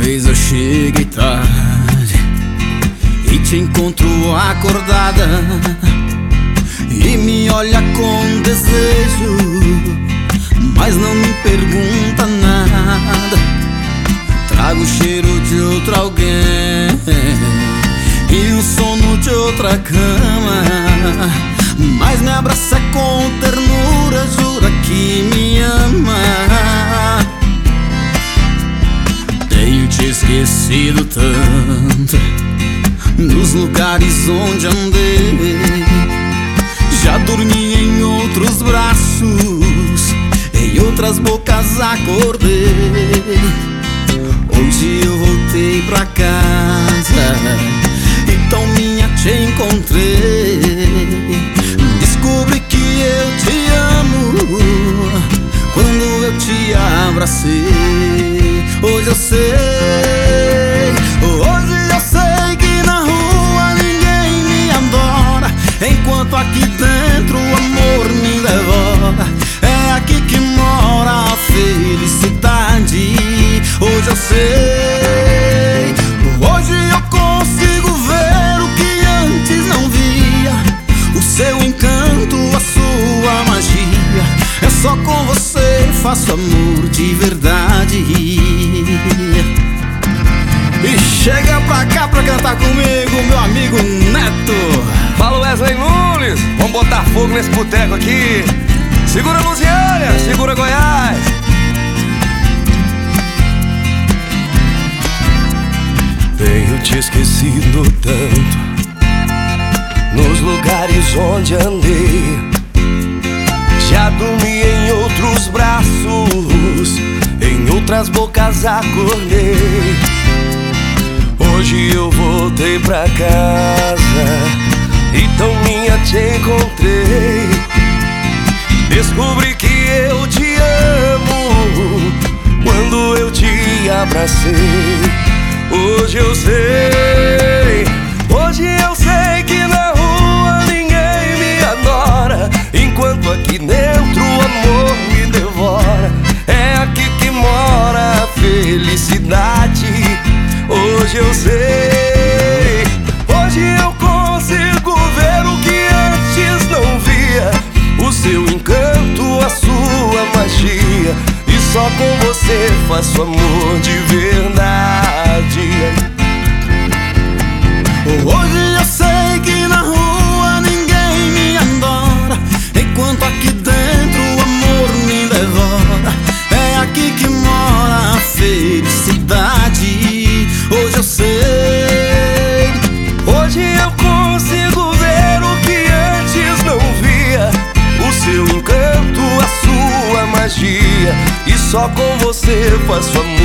Talvez eu chegue tarde e te encontro acordada e me olha com desejo, mas não me pergunta nada. Trago o cheiro de outro alguém e o sono de outra cama, mas me abraça com ternura, jura que me ama. Tenho te esquecido tanto nos lugares onde andei. Já dormi em outros braços, em outras bocas acordei. Hoje eu voltei pra casa e tão minha te encontrei. Descobri que eu te amo quando eu te abracei. Hoje eu sei que na rua ninguém me adora, enquanto aqui dentro o amor me devora. É aqui que mora a felicidade. Hoje eu sei, hoje eu consigo ver o que antes não via, o seu encanto, a sua magia. É só com você faço amor de verdade. E chega pra cá pra cantar comigo, meu amigo Neto. Fala Wesley Nunes, vamos botar fogo nesse boteco aqui. Segura Lusiânia, segura Goiás. Tenho te esquecido tanto nos lugares onde andei. Já dormi em outros braços, em outras bocas acordei. Hoje eu voltei pra casa e tão minha te encontrei. Descobri que eu te amo quando eu te abracei. Hoje eu sei que na rua ninguém me adora, enquanto aqui dentro o amor me devora. É aqui que mora a felicidade. Hoje eu sei, hoje eu consigo ver o que antes não via, o seu encanto, a sua magia. E só com você faço amor de verdade. Hoje eu sei que na rua ninguém me adora, enquanto aqui dentro o amor me devora. É aqui que mora a felicidade. Hoje eu sei, hoje eu consigo ver o que antes não via, o seu encanto, a sua magia. E só com você faço amor